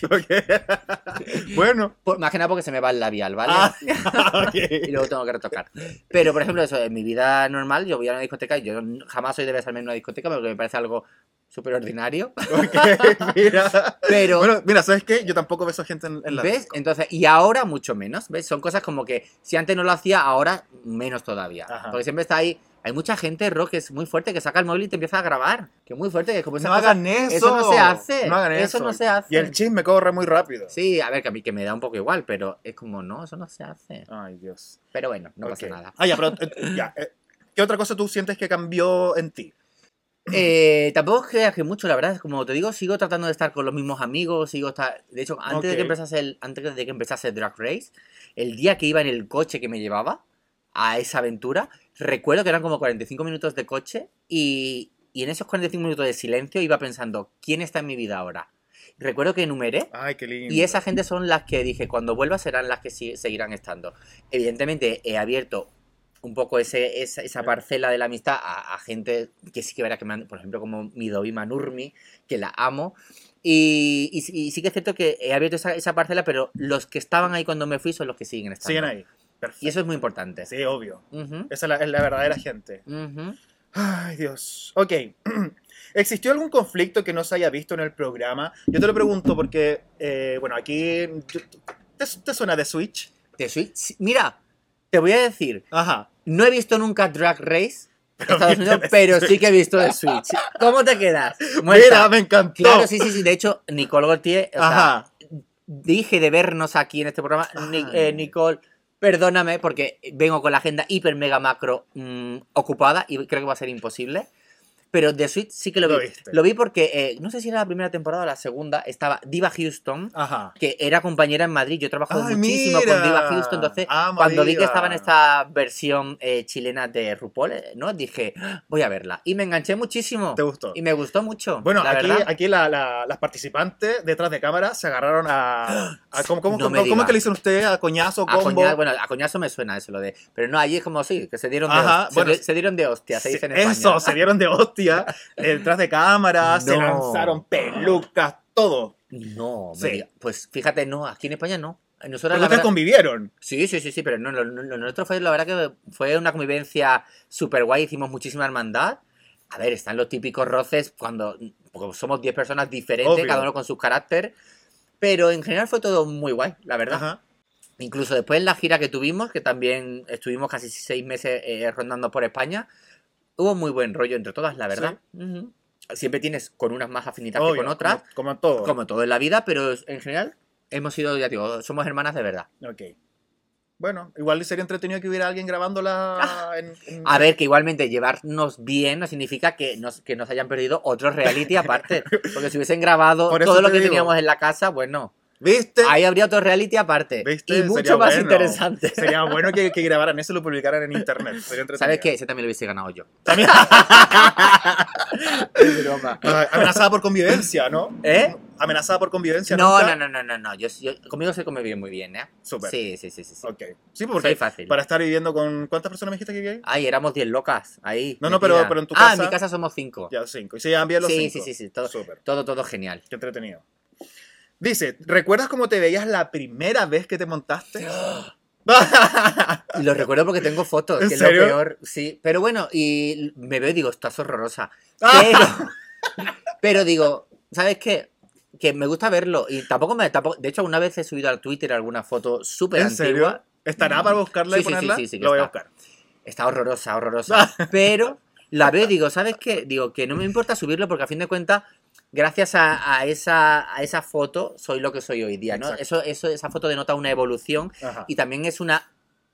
Ok. Bueno.
más que nada porque se me va el labial, ¿vale?
Ah, ok.
Y luego tengo que retocar. Pero, por ejemplo, eso, en mi vida normal, yo voy a una discoteca y yo jamás soy de besarme en una discoteca porque me parece algo súper ordinario.
Ok, mira.
Pero,
Bueno, mira, ¿sabes qué? Yo tampoco beso a gente en la
¿ves?
disco.
Entonces, y ahora mucho menos, ¿ves? Son cosas como que si antes no lo hacía, ahora menos todavía.
Ajá.
Porque siempre está ahí. Hay mucha gente, Rock, que es muy fuerte, que saca el móvil y te empieza a grabar. Que es muy fuerte, que es como esas
No
cosas-
hagan eso.
Eso no se hace.
No hagan
Eso
eso.
no se hace.
Y el chisme corre muy rápido.
Sí, a ver, que a mí que me da un poco igual, pero es como, no, eso no se hace.
Ay, Dios.
Pero bueno, no pasa
Ok.
nada.
Ah, ya, pero ya. ¿Qué otra cosa tú sientes que cambió en ti?
Tampoco creas que mucho, la verdad, como te digo, sigo tratando de estar con los mismos amigos, de hecho, antes de que
Ok.
empezase Drag Race, el día que iba en el coche que me llevaba a esa aventura, recuerdo que eran como 45 minutos de coche y en esos 45 minutos de silencio iba pensando, ¿quién está en mi vida ahora? Recuerdo que enumeré
Ay, qué lindo.
y esa gente son las que dije, cuando vuelva serán las que seguirán estando. Evidentemente he abierto un poco esa parcela de la amistad a gente que sí que verá que me han, por ejemplo, como mi Dovima Nurmi, que la amo. Y sí que es cierto que he abierto esa parcela, pero los que estaban ahí cuando me fui son los que siguen estando.
Siguen ahí. Perfecto.
Y eso es muy importante.
Sí, obvio.
Ujú,
Esa es la verdadera gente.
ujú.
Ay, Dios. Ok. ¿Existió algún conflicto que no se haya visto en el programa? Yo te lo pregunto porque, bueno, aquí... ¿Te suena de Switch?
¿Te soy? Sí, mira, te voy a decir,
Ajá.
no he visto nunca Drag Race Estados
viste
Unidos,
de
pero
Switch.
sí que he visto de Switch. ¿Cómo te quedas?
Mira,
Muerta.
me encantó.
Claro, sí. De hecho, Nicole Gauthier, o sea,
Ajá.
dije de vernos aquí en este programa.
Ay.
Nicole, perdóname porque vengo con la agenda hiper mega macro ocupada y creo que va a ser imposible. Pero The Switch sí que lo
Lo
vi.
viste.
Lo vi porque, no sé si era la primera temporada o la segunda, estaba Diva Houston,
Ajá.
que era compañera en Madrid. Yo he trabajado
Ay,
muchísimo
mira.
con Diva Houston. Entonces,
Amo a
cuando vi que
Diva.
estaba en esta versión chilena de RuPaul, ¿no? Dije, "Ah, voy a verla". Y me enganché muchísimo.
¿Te gustó?
Y me gustó mucho.
Bueno,
la verdad.
aquí las participantes detrás de cámara se agarraron a ¿cómo
No me
es
digas.
que le dicen ustedes? ¿A coñazo,
A
combo?
bueno, a coñazo me suena eso, lo de. Pero no, allí es como sí, que se dieron de
Ajá,
hostia.
bueno,
se dieron de hostia, se
Sí,
dice en España.
eso, se dieron de hostia detrás de cámara, se
No.
lanzaron pelucas, todo.
No,
Sí.
pues fíjate, no, aquí en España no. Nosotros,
Pero
la
ustedes
verdad-
convivieron.
Sí, pero no, lo nuestro fue, la verdad que fue una convivencia súper guay, hicimos muchísima hermandad. A ver, están los típicos roces porque somos 10 personas diferentes,
Obvio.
cada uno con su carácter, Pero en general fue todo muy guay, la verdad.
Ajá.
Incluso después en la gira que tuvimos, que también estuvimos casi 6 meses rondando por España, hubo muy buen rollo entre todas, la verdad. Ujú. Siempre tienes con unas más afinidad que con otras,
como todo.
como todo en la vida, pero en general hemos sido, ya digo, somos hermanas de verdad.
Ok. Bueno, igual sería entretenido que hubiera alguien grabándola
A ver, que igualmente llevarnos bien no significa que nos hayan perdido otro reality aparte. Porque si hubiesen grabado
Por eso
todo lo
te
que
digo.
teníamos en la casa, bueno,
¿Viste?
ahí habría otro reality aparte.
¿Viste?
Y mucho
Sería
más
bueno.
interesante.
Sería bueno que grabaran eso y lo publicaran en internet. Sería entretenido.
¿Sabes qué? Ese también lo hubiese ganado yo.
También.
Es broma.
Amenazada por convivencia, ¿no?
¿Eh?
Amenazada por convivencia.
No,
¿nunca?
no. Conmigo se come bien, muy bien, ¿eh?
Súper.
Sí.
Ok. Sí, porque
Soy fácil.
para estar viviendo con... ¿Cuántas personas me dijiste que vivíais?
Ay, éramos 10 locas ahí.
No,
metidas.
pero en tu
Ah,
casa...
en mi casa somos 5.
Ya, 5. Y se llevan bien los
Sí,
5.
sí.
Súper.
Todo genial.
Qué entretenido. Dice, ¿recuerdas cómo te veías la primera vez que te montaste?
Y lo recuerdo porque tengo fotos,
¿En
que
serio?
es lo peor. Sí, pero bueno, y me veo y digo, estás horrorosa. Pero digo, ¿sabes qué? Que me gusta verlo y tampoco de hecho, una vez he subido al Twitter alguna foto súper
¿En
antigua.
serio? ¿Estará para buscarla y ponerla?
Sí, que
lo voy a
está.
buscar.
Está horrorosa. Pero la veo y digo, ¿sabes qué? Digo, que no me importa subirlo porque a fin de cuentas, gracias a esa foto, soy lo que soy hoy día, ¿no? Esa foto denota una evolución.
Ajá.
Y también es una...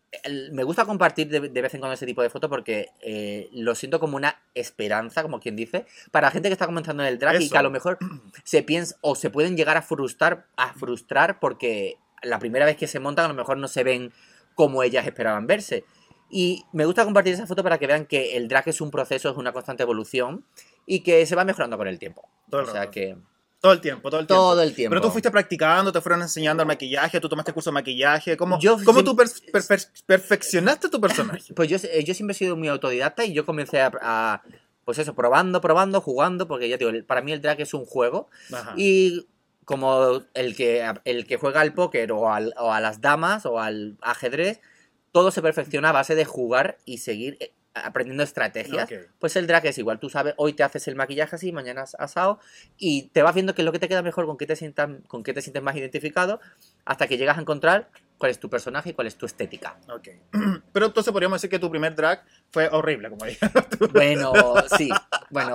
Me gusta compartir de vez en cuando ese tipo de fotos porque lo siento como una esperanza, como quien dice, para la gente que está comenzando en el drag y
Eso.
que a lo mejor se piensa o se pueden llegar a frustrar porque la primera vez que se montan a lo mejor no se ven como ellas esperaban verse. Y me gusta compartir esa foto para que vean que el drag es un proceso, es una constante evolución y que se va mejorando con el tiempo.
Todo el
O sea
rato.
que...
Todo el tiempo.
Todo el tiempo.
Pero tú fuiste practicando, te fueron enseñando el maquillaje, tú tomaste curso de maquillaje. ¿Cómo
Yo
tú perfeccionaste tu personaje?
Pues yo siempre he sido muy autodidacta y yo comencé pues eso, probando, jugando, porque ya digo, para mí el drag es un juego.
Ajá.
Y como el que juega al póker o a las damas o al ajedrez, todo se perfecciona a base de jugar y seguir aprendiendo estrategias.
Ok.
Pues el drag es igual, tú sabes, hoy te haces el maquillaje así, mañana asado, y te vas viendo qué es lo que te queda mejor, con qué te sientes más identificado, hasta que llegas a encontrar cuál es tu personaje y cuál es tu estética.
Ok. Pero entonces podríamos decir que tu primer drag fue horrible, como dije.
Bueno, sí. Bueno,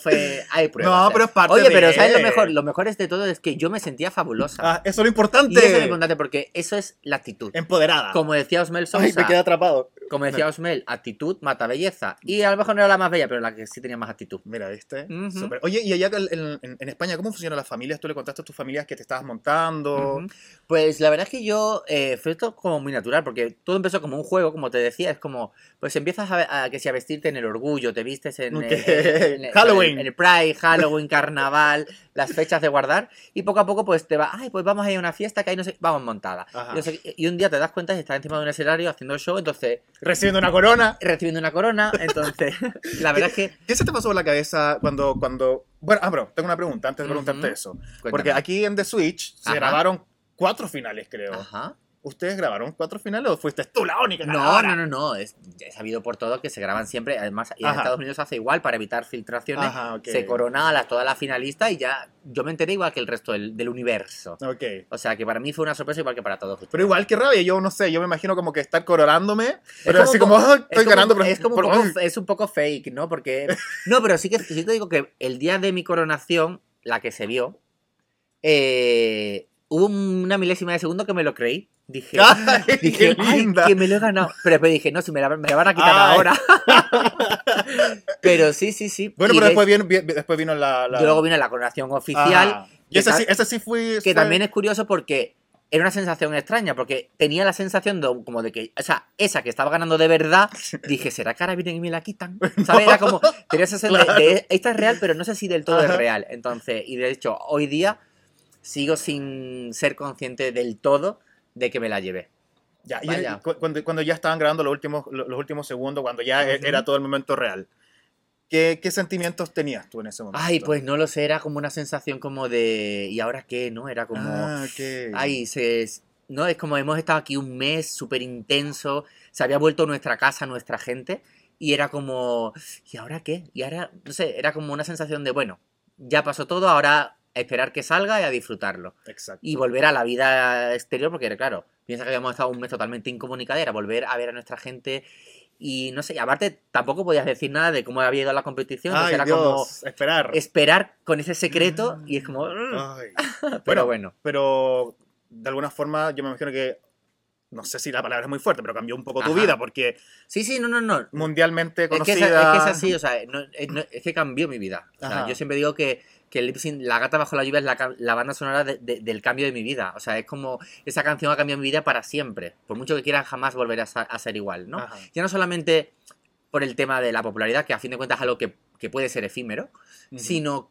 hay pruebas.
No, pero es parte
Oye,
de...
pero ¿sabes lo mejor? Lo mejor de todo es que yo me sentía fabulosa.
Ah, eso es lo importante.
Y eso es lo importante porque eso es la actitud.
Empoderada.
Como decía Osmel Sousa,
Ay, me quedé atrapado.
como decía Osmel, actitud mata belleza. Y a lo mejor no era la más bella, pero la que sí tenía más actitud.
Mira, ¿viste?
Ujú.
Súper. Oye, y allá en España, ¿cómo funcionan las familias? ¿Tú le contaste a tus familias que te estabas montando?
Ujú. Pues la verdad es que yo fue esto como muy natural, porque todo empezó como un juego, como te decía, es como, pues empiezas que si a vestirte en el orgullo, te vistes en,
Ok.
Halloween, en el Pride, Halloween, Carnaval, las fechas de guardar, y poco a poco pues te va, ay, pues vamos a ir a una fiesta que ahí no sé, vamos montada.
Ajá.
Y un día te das cuenta que estás encima de un escenario haciendo el show, entonces
Recibiendo una corona.
recibiendo una corona, entonces la verdad es que...
¿Qué se te pasó por la cabeza cuando... Bueno, bro, tengo una pregunta antes de preguntarte
Ujú.
eso.
Cuéntame.
Porque aquí en The Switch se
Ajá.
grabaron 4 finales, creo.
Ajá.
¿Ustedes grabaron 4 finales o fuiste tú la única
No,
ganadora?
no. Es sabido por todo que se graban siempre. Además, y en
Ajá.
Estados Unidos se hace igual para evitar filtraciones.
Ajá, ok.
Se corona a todas las finalistas y ya yo me enteré igual que el resto del universo.
Ok.
O sea que para mí fue una sorpresa igual que para todos ustedes.
Pero igual que rabia, yo no sé, yo me imagino como que estar coronándome, pero
como
así
un
como,
poco-
"Ah, estoy ganando, pero
es como un poco, es un poco fake, ¿no? Porque no, pero sí te digo que el día de mi coronación, la que se vio, hubo una milésima de segundo que me lo creí. Dije,
Ay,
dije,
qué
ay,
linda.
que me lo he ganado. Pero después dije, no, si me la van a quitar
Ay.
ahora. Pero sí.
Bueno,
Y
pero después vino la...
luego vino la coronación oficial.
Ajá. Y ese sí fue...
Que también es curioso porque era una sensación extraña, porque tenía la sensación como de que, o sea, esa que estaba ganando de verdad, dije, ¿será que ahora vienen y me la quitan? ¿Sabes? Era como, tenía esa sensación
Claro.
de, esta es real, pero no sé si del todo
Ajá.
es real. Entonces, y de hecho, hoy día sigo sin ser consciente del todo de que me la llevé.
Ya, y
Vaya.
cuando ya estaban grabando los últimos segundos, cuando ya
Ujú.
era todo el momento real, ¿qué sentimientos tenías tú en ese momento?
Ay, pues no lo sé, era como una sensación como de, ¿y ahora qué? ¿No? Era como...
Ah, ok.
Ay, no, es como hemos estado aquí un mes súper intenso, se había vuelto nuestra casa, nuestra gente, y era como, ¿y ahora qué? Y ahora, no sé, era como una sensación de, bueno, ya pasó todo, ahora esperar que salga y a disfrutarlo.
Exacto.
Y volver a la vida exterior, porque claro, piensa que habíamos estado un mes totalmente incomunicada, era volver a ver a nuestra gente. Y no sé, aparte tampoco podías decir nada de cómo había ido la competición.
Ay,
era
Dios,
como
esperar
con ese secreto y es como...
Ay.
Pero bueno.
Pero de alguna forma yo me imagino que, no sé si la palabra es muy fuerte, pero cambió un poco tu
Ajá.
vida, porque
Sí, no.
mundialmente
Es que
conocida...
es así, o sea, es que cambió mi vida. O sea,
Ajá.
yo siempre digo que el lip sync, La gata bajo la lluvia es la banda sonora del cambio de mi vida. O sea, es como esa canción ha cambiado mi vida para siempre. Por mucho que quiera, jamás volver a ser igual, ¿no?
Ajá.
Ya no solamente por el tema de la popularidad, que a fin de cuentas es algo que puede ser efímero, sino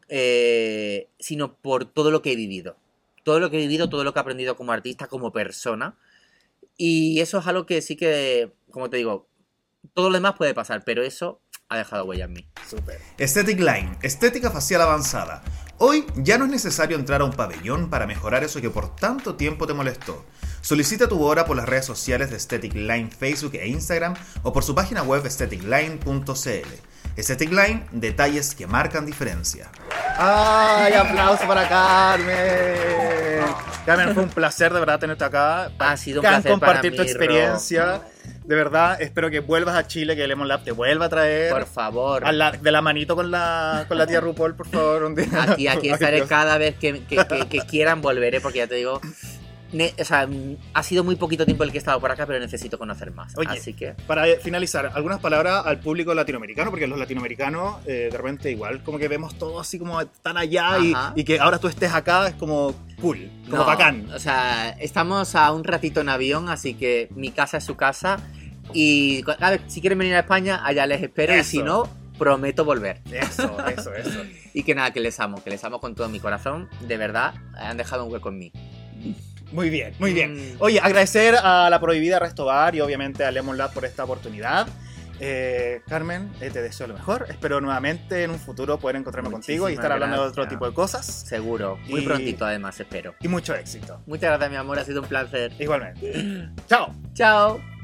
por todo lo que he vivido. Todo lo que he vivido, todo lo que he aprendido como artista, como persona. Y eso es algo que sí que, como te digo, todo lo demás puede pasar, pero eso ha dejado huella en mí.
Súper.
Aesthetic Line, estética facial avanzada. Hoy ya no es necesario entrar a un pabellón para mejorar eso que por tanto tiempo te molestó. Solicita tu hora por las redes sociales de Aesthetic Line, Facebook e Instagram o por su página web aestheticline.cl. Aesthetic Line, detalles que marcan diferencia.
¡Ay, aplauso para Carmen! Carmen, fue un placer de verdad tenerte acá.
Ha sido un placer
compartir
para
tu
mí,
experiencia. De verdad, espero que vuelvas a Chile, que Lemon Lab te vuelva a traer.
Por favor.
De la manito con la tía RuPaul, por favor. Un día.
Aquí estaré
Dios.
cada vez que quieran, volveré, porque ya te digo, o sea, ha sido muy poquito tiempo el que he estado por acá, pero necesito conocer más.
Oye,
así que...
Para finalizar, algunas palabras al público latinoamericano, porque los latinoamericanos de repente igual como que vemos todo así como tan allá y que ahora tú estés acá es como cool, como
No,
bacán.
O sea, estamos a un ratito en avión, así que mi casa es su casa. Y a ver, si quieren venir a España, allá les espero.
Eso.
Y si no, prometo volver.
Eso.
Y que nada, que les amo con todo mi corazón. De verdad, han dejado un hueco en mí.
Muy bien, muy bien. Oye, agradecer a La Prohibida Resto Bar y obviamente a Lemon Lab por esta oportunidad. Carmen, te deseo lo mejor. Espero nuevamente en un futuro poder encontrarme contigo y estar hablando de otro tipo de cosas.
Seguro. Muy prontito, además, espero.
Y mucho éxito.
Muchas gracias, mi amor. Ha sido un placer.
Igualmente. Chao.
Chao.